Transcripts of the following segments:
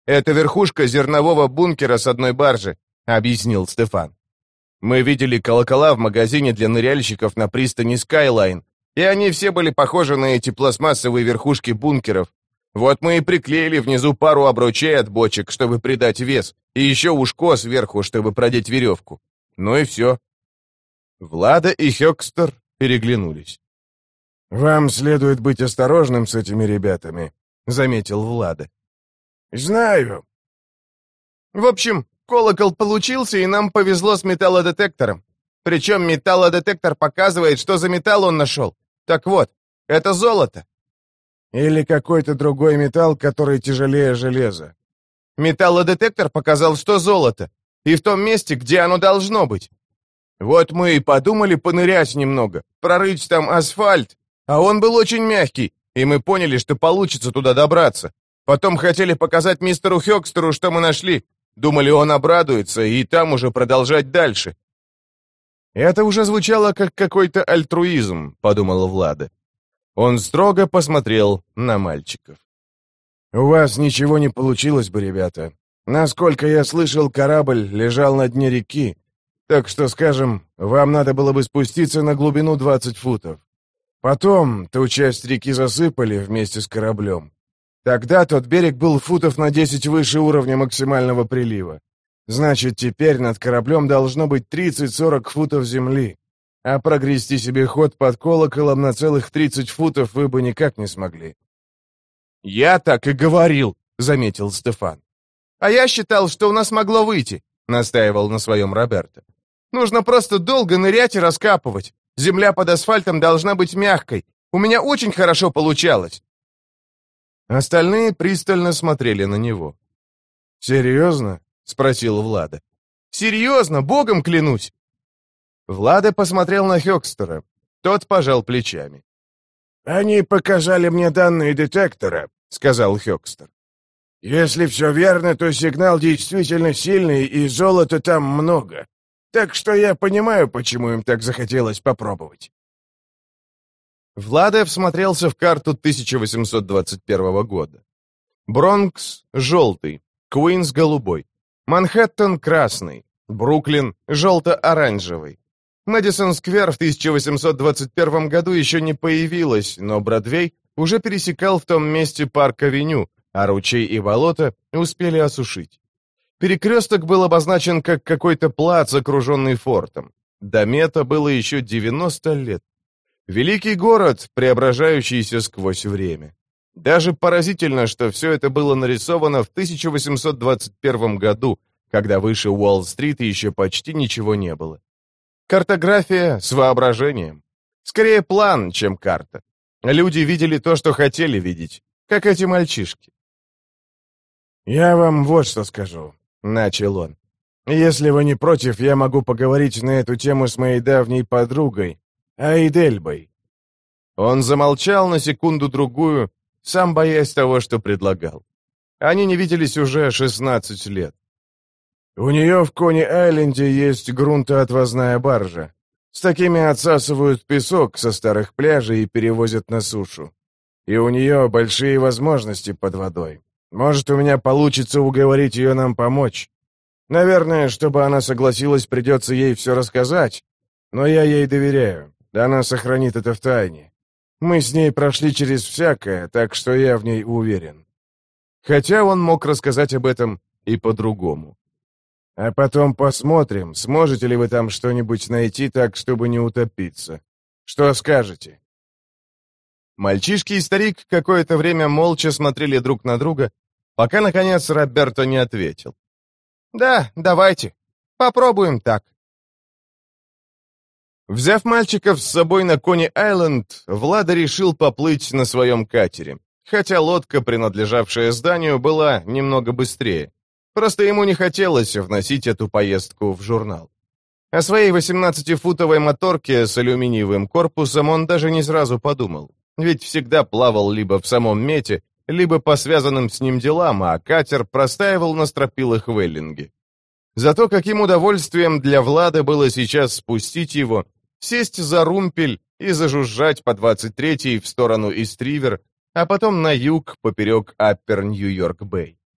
Это верхушка зернового бункера с одной баржи», — объяснил Стефан. «Мы видели колокола в магазине для ныряльщиков на пристани Skyline, и они все были похожи на эти пластмассовые верхушки бункеров. Вот мы и приклеили внизу пару обручей от бочек, чтобы придать вес, и еще ушко сверху, чтобы продеть веревку. Ну и все». Влада и Хёкстер переглянулись. «Вам следует быть осторожным с этими ребятами», — заметил Влада. «Знаю». «В общем, колокол получился, и нам повезло с металлодетектором. Причем металлодетектор показывает, что за металл он нашел. Так вот, это золото». «Или какой-то другой металл, который тяжелее железа». «Металлодетектор показал, что золото, и в том месте, где оно должно быть. Вот мы и подумали понырять немного, прорыть там асфальт, а он был очень мягкий, и мы поняли, что получится туда добраться. Потом хотели показать мистеру Хёкстеру, что мы нашли. Думали, он обрадуется, и там уже продолжать дальше». «Это уже звучало как какой-то альтруизм», — подумала Влада. Он строго посмотрел на мальчиков. «У вас ничего не получилось бы, ребята. Насколько я слышал, корабль лежал на дне реки. Так что, скажем, вам надо было бы спуститься на глубину 20 футов. Потом ту часть реки засыпали вместе с кораблем. Тогда тот берег был футов на 10 выше уровня максимального прилива. Значит, теперь над кораблем должно быть 30-40 футов земли. А прогрести себе ход под колоколом на целых 30 футов вы бы никак не смогли». «Я так и говорил», — заметил Стефан. «А я считал, что у нас могло выйти», — настаивал на своем Роберто. «Нужно просто долго нырять и раскапывать. Земля под асфальтом должна быть мягкой. У меня очень хорошо получалось». Остальные пристально смотрели на него. «Серьезно?» — спросил Влада. «Серьезно, богом клянусь!» Влада посмотрел на Хёкстера. Тот пожал плечами. «Они показали мне данные детектора», — сказал Хёкстер. «Если все верно, то сигнал действительно сильный, и золота там много. Так что я понимаю, почему им так захотелось попробовать». Влада всмотрелся в карту 1821 года. Бронкс — желтый, Куинс — голубой, Манхэттен — красный, Бруклин — желто-оранжевый. Мэдисон-сквер в 1821 году еще не появилась, но Бродвей уже пересекал в том месте парк-авеню, а ручей и болото успели осушить. Перекресток был обозначен как какой-то плац, окруженный фортом. До мета было еще 90 лет. Великий город, преображающийся сквозь время. Даже поразительно, что все это было нарисовано в 1821 году, когда выше Уолл-стрит еще почти ничего не было. Картография с воображением. Скорее план, чем карта. Люди видели то, что хотели видеть, как эти мальчишки. «Я вам вот что скажу», — начал он. «Если вы не против, я могу поговорить на эту тему с моей давней подругой, Айдельбой». Он замолчал на секунду-другую, сам боясь того, что предлагал. Они не виделись уже 16 лет. «У нее в Кони-Айленде есть грунтоотвозная баржа. С такими отсасывают песок со старых пляжей и перевозят на сушу. И у нее большие возможности под водой. Может, у меня получится уговорить ее нам помочь. Наверное, чтобы она согласилась, придется ей все рассказать. Но я ей доверяю. Она сохранит это в тайне. Мы с ней прошли через всякое, так что я в ней уверен». Хотя он мог рассказать об этом и по-другому. «А потом посмотрим, сможете ли вы там что-нибудь найти так, чтобы не утопиться. Что скажете?» Мальчишки и старик какое-то время молча смотрели друг на друга, пока, наконец, Роберто не ответил. «Да, давайте. Попробуем так». Взяв мальчиков с собой на Кони-Айленд, Влада решил поплыть на своем катере, хотя лодка, принадлежавшая зданию, была немного быстрее. Просто ему не хотелось вносить эту поездку в журнал. О своей 18-футовой моторке с алюминиевым корпусом он даже не сразу подумал, ведь всегда плавал либо в самом мете, либо по связанным с ним делам, а катер простаивал на стропилах в Эллинге. Зато каким удовольствием для Влада было сейчас спустить его, сесть за румпель и зажужжать по 23-й в сторону Истривер, а потом на юг поперек Аппер Нью-Йорк-Бэй.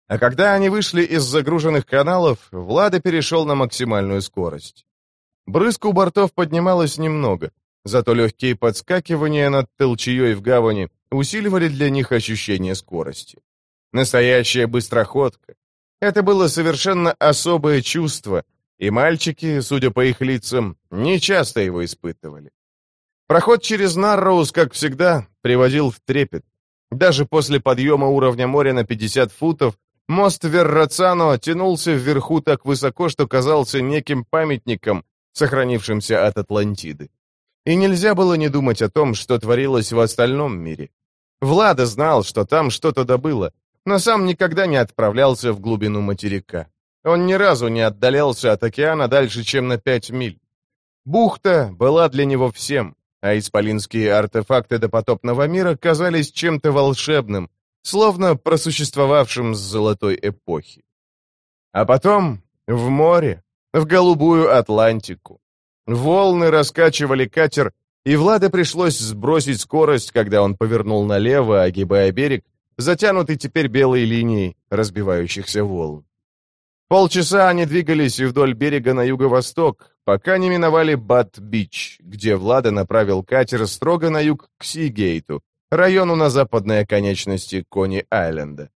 А когда они вышли из загруженных каналов, Влада перешел на максимальную скорость. Брызг у бортов поднималось немного, зато легкие подскакивания над толчеей в гавани усиливали для них ощущение скорости. Настоящая быстроходка. Это было совершенно особое чувство, и мальчики, судя по их лицам, нечасто его испытывали. Проход через Нарроуз, как всегда, приводил в трепет. Даже после подъема уровня моря на 50 футов мост Веррацано тянулся вверху так высоко, что казался неким памятником, сохранившимся от Атлантиды. И нельзя было не думать о том, что творилось в остальном мире. Влада знал, что там что-то добыло, но сам никогда не отправлялся в глубину материка. Он ни разу не отдалялся от океана дальше, чем на 5 миль. Бухта была для него всем, а исполинские артефакты допотопного мира казались чем-то волшебным, словно просуществовавшим с золотой эпохи. А потом в море, в голубую Атлантику. Волны раскачивали катер, и Владе пришлось сбросить скорость, когда он повернул налево, огибая берег, затянутый теперь белой линией разбивающихся волн. Полчаса они двигались вдоль берега на юго-восток, пока не миновали Бат-Бич, где Влада направил катер строго на юг к Сигейту, району на западной оконечности Кони-Айленда.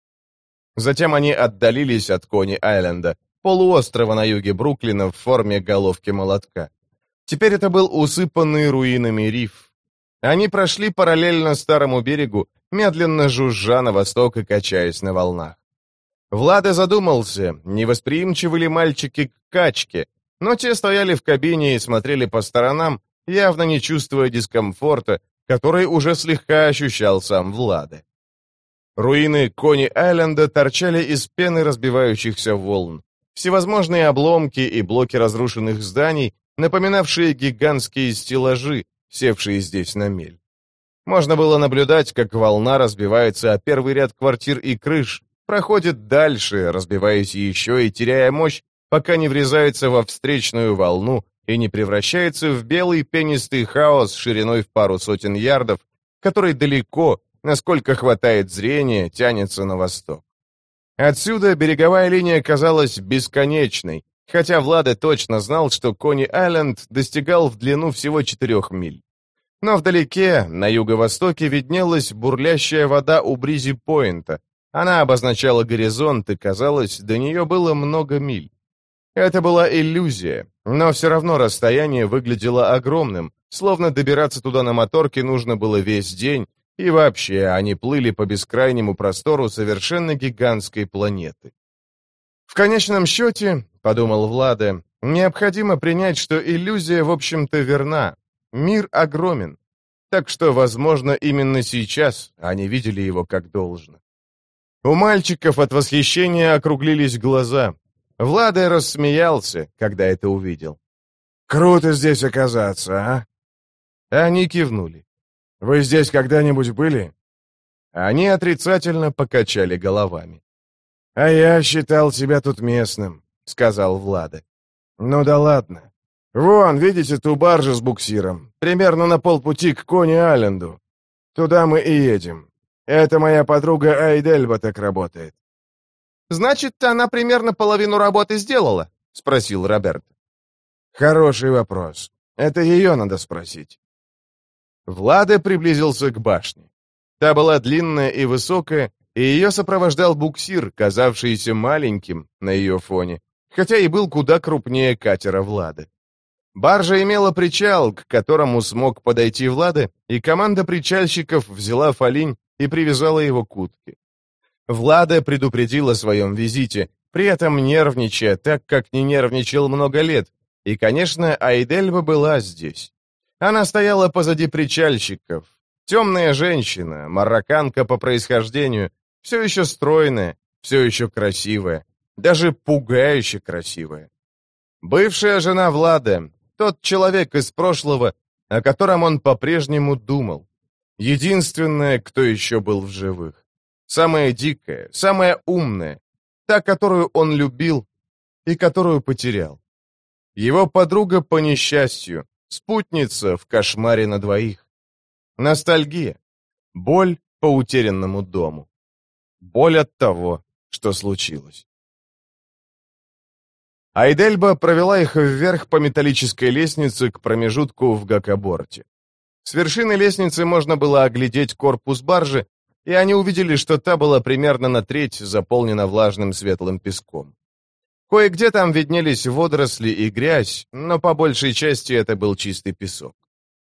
Затем они отдалились от Кони-Айленда, полуострова на юге Бруклина в форме головки молотка. Теперь это был усыпанный руинами риф. Они прошли параллельно старому берегу, медленно жужжа на восток и качаясь на волнах. Влада задумался, невосприимчивы ли мальчики к качке, но те стояли в кабине и смотрели по сторонам, явно не чувствуя дискомфорта, который уже слегка ощущал сам Влада. Руины Кони-Айленда торчали из пены разбивающихся волн. Всевозможные обломки и блоки разрушенных зданий, напоминавшие гигантские стеллажи, севшие здесь на мель. Можно было наблюдать, как волна разбивается о первый ряд квартир и крыш, проходит дальше, разбиваясь еще и теряя мощь, пока не врезается во встречную волну и не превращается в белый пенистый хаос шириной в пару сотен ярдов, который далеко, насколько хватает зрения, тянется на восток. Отсюда береговая линия казалась бесконечной, хотя Влада точно знал, что Кони-Айленд достигал в длину всего 4 миль. Но вдалеке, на юго-востоке, виднелась бурлящая вода у Бризи-Пойнта. Она обозначала горизонт, и, казалось, до нее было много миль. Это была иллюзия, но все равно расстояние выглядело огромным, словно добираться туда на моторке нужно было весь день, и вообще они плыли по бескрайнему простору совершенно гигантской планеты. В конечном счете, подумал Влада, необходимо принять, что иллюзия, в общем-то, верна. Мир огромен. Так что, возможно, именно сейчас они видели его как должно. У мальчиков от восхищения округлились глаза. Влада рассмеялся, когда это увидел. «Круто здесь оказаться, а?» Они кивнули. «Вы здесь когда-нибудь были?» Они отрицательно покачали головами. «А я считал тебя тут местным», — сказал Влада. «Ну да ладно. Вон, видите ту баржу с буксиром? Примерно на полпути к Кони-Айленду. Туда мы и едем. Это моя подруга Айдельба так работает». «Значит, она примерно половину работы сделала?» — спросил Роберт. «Хороший вопрос. Это ее надо спросить». Влада приблизился к башне. Та была длинная и высокая, и ее сопровождал буксир, казавшийся маленьким на ее фоне, хотя и был куда крупнее катера Влады. Баржа имела причал, к которому смог подойти Влада, и команда причальщиков взяла фалинь и привязала его к утке. Влада предупредил о своем визите, при этом нервничая, так как не нервничал много лет, и, конечно, Айдельба была здесь. Она стояла позади причальщиков. Темная женщина, марокканка по происхождению, все еще стройная, все еще красивая, даже пугающе красивая. Бывшая жена Влада, тот человек из прошлого, о котором он по-прежнему думал. Единственная, кто еще был в живых. Самая дикая, самая умная, та, которую он любил и которую потерял. Его подруга по несчастью, спутница в кошмаре на двоих. Ностальгия. Боль по утерянному дому. Боль от того, что случилось. Айдельба провела их вверх по металлической лестнице к промежутку в гакоборте. С вершины лестницы можно было оглядеть корпус баржи, и они увидели, что та была примерно на треть заполнена влажным светлым песком. Кое-где там виднелись водоросли и грязь, но по большей части это был чистый песок.